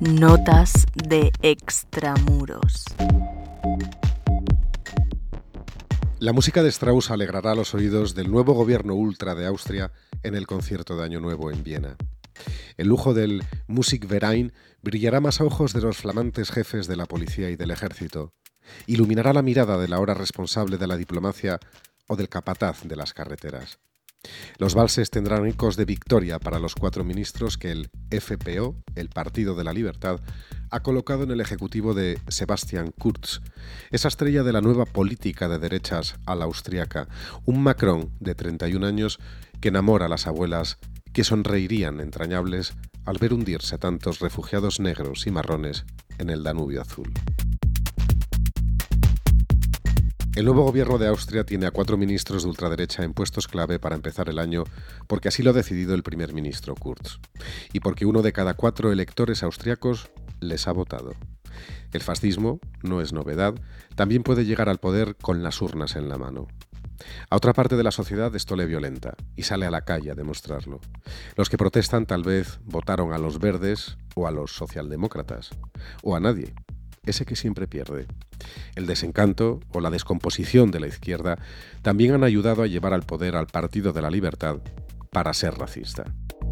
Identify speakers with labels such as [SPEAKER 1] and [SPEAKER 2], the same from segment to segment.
[SPEAKER 1] Notas de extramuros.
[SPEAKER 2] La música de Strauss alegrará los oídos del nuevo gobierno ultra de Austria en el concierto de Año Nuevo en Viena. El lujo del Musikverein brillará más a ojos de los flamantes jefes de la policía y del ejército. Iluminará la mirada del ahora responsable de la diplomacia o del capataz de las carreteras. Los valses tendrán ecos de victoria para los 4 ministros que el FPO, el Partido de la Libertad, ha colocado en el ejecutivo de Sebastian Kurz, esa estrella de la nueva política de derechas a la austriaca, un Macron de 31 años que enamora a las abuelas que sonreirían entrañables al ver hundirse tantos refugiados negros y marrones en el Danubio azul. El nuevo gobierno de Austria tiene a 4 ministros de ultraderecha en puestos clave para empezar el año porque así lo ha decidido el primer ministro Kurz y porque 1 de cada 4 electores austriacos les ha votado. El fascismo, no es novedad, también puede llegar al poder con las urnas en la mano. A otra parte de la sociedad esto le violenta y sale a la calle a demostrarlo. Los que protestan tal vez votaron a los verdes o a los socialdemócratas, o a nadie, ese que siempre pierde. El desencanto o la descomposición de la izquierda también han ayudado a llevar al poder al Partido de la Libertad para ser racista.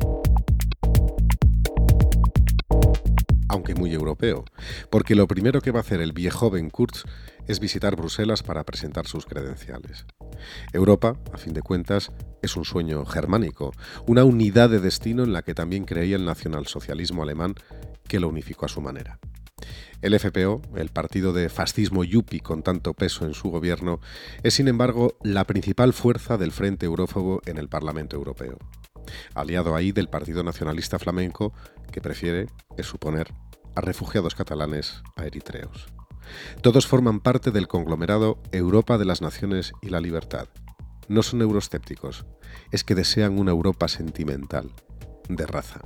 [SPEAKER 2] Aunque muy europeo, porque lo primero que va a hacer el viejoven Kurz es visitar Bruselas para presentar sus credenciales. Europa, a fin de cuentas, es un sueño germánico, una unidad de destino en la que también creía el nacionalsocialismo alemán, que lo unificó a su manera. El FPO, el partido de fascismo yuppie con tanto peso en su gobierno, es sin embargo la principal fuerza del Frente Eurófobo en el Parlamento Europeo. Aliado ahí del Partido Nacionalista Flamenco, que prefiere, es suponer, a refugiados catalanes a eritreos. Todos forman parte del conglomerado Europa de las Naciones y la Libertad. No son euroscépticos, es que desean una Europa sentimental, de raza.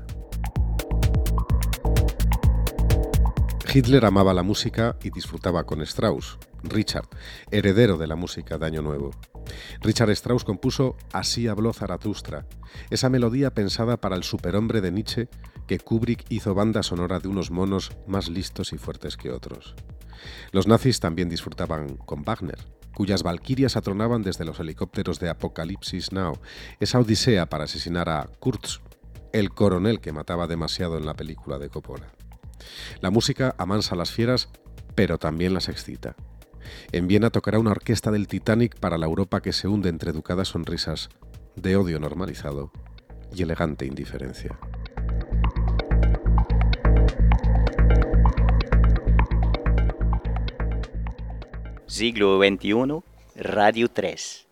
[SPEAKER 2] Hitler amaba la música y disfrutaba con Strauss, Richard, heredero de la música de Año Nuevo. Richard Strauss compuso Así habló Zaratustra, esa melodía pensada para el superhombre de Nietzsche que Kubrick hizo banda sonora de unos monos más listos y fuertes que otros. Los nazis también disfrutaban con Wagner, cuyas valquirias atronaban desde los helicópteros de Apocalipsis Now, esa odisea para asesinar a Kurz, el coronel que mataba demasiado en la película de Coppola. La música amansa a las fieras, pero también las excita. En Viena tocará una orquesta del Titanic para la Europa que se hunde entre educadas sonrisas de odio normalizado y elegante indiferencia.
[SPEAKER 3] Siglo XXI, Radio 3.